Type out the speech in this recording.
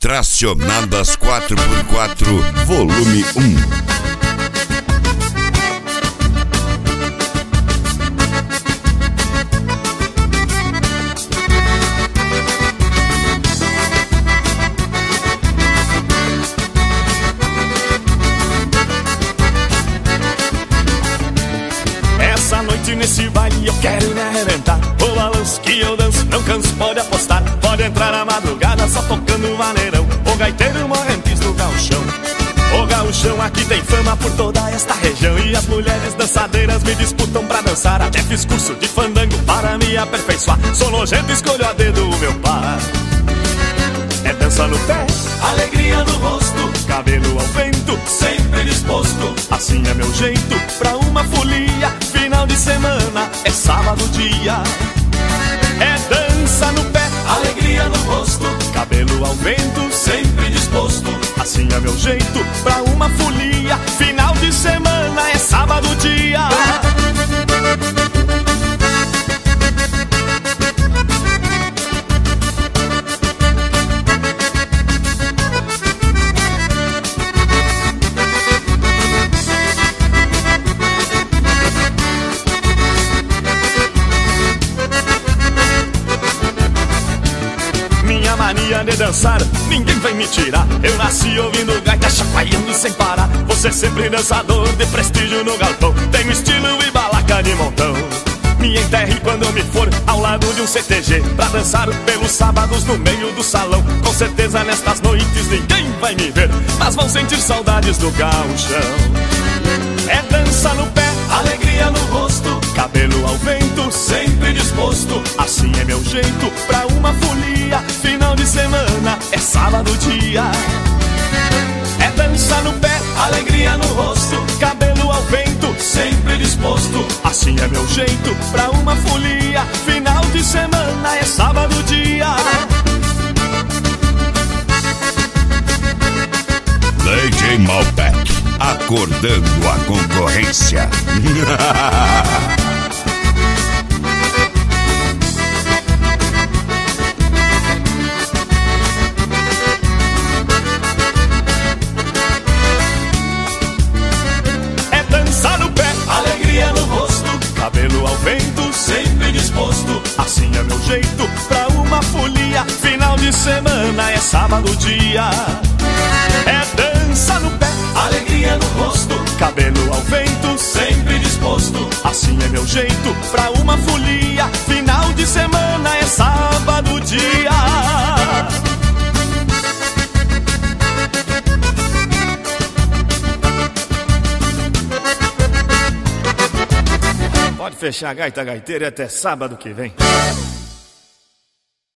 Tracionadas 4x4, volume 1. Essa noite nesse baile eu quero me arrebentar. O balanço que eu danço, não canso, pode apostar. Pode entrar na madrugada só tocando maneirão. O gaiteiro morrentes do gauchão. O gauchão aqui tem fama por toda esta região. E as mulheres dançadeiras me disputam pra dançar. Até fiz curso de fandango para me aperfeiçoar. Sou nojento, escolho a dedo o meu par. É dança no pé, alegria no rosto, cabelo ao vento, sempre disposto. Assim é meu jeito pra uma folia. Final de semana é sábado dia. É dança no pé, alegria no rosto, cabelo ao vento, sempre disposto. Assim é meu jeito pra uma folia. Final de semana é sábado dia. Minha mania de dançar, ninguém vai me tirar. Eu nasci ouvindo gaita, chacoalhando sem parar. Você sempre dançador de prestígio no galpão. Tenho estilo e balaca de montão. Me enterre quando eu me for ao lado de um CTG pra dançar pelos sábados no meio do salão. Com certeza nestas noites ninguém vai me ver, mas vão sentir saudades do gauchão. É dança no pé, alegria no rosto, cabelo ao vento, sempre disposto. Assim é meu jeito pra uma folia. Final de semana é sábado dia. É dança no pé, alegria no rosto, cabelo ao vento, sempre disposto. Assim é meu jeito pra uma folia. Final de semana é sábado dia. DJ Malbec, acordando a concorrência. É dança no pé, alegria no rosto, cabelo ao vento, sempre disposto. Assim é meu jeito pra uma folia. Final de semana é sábado dia. É dança no pé, alegria no rosto, cabelo ao vento, sempre disposto. Assim é meu jeito pra uma folia. Final de semana é sábado dia. Pode fechar a gaita gaiteira até sábado que vem.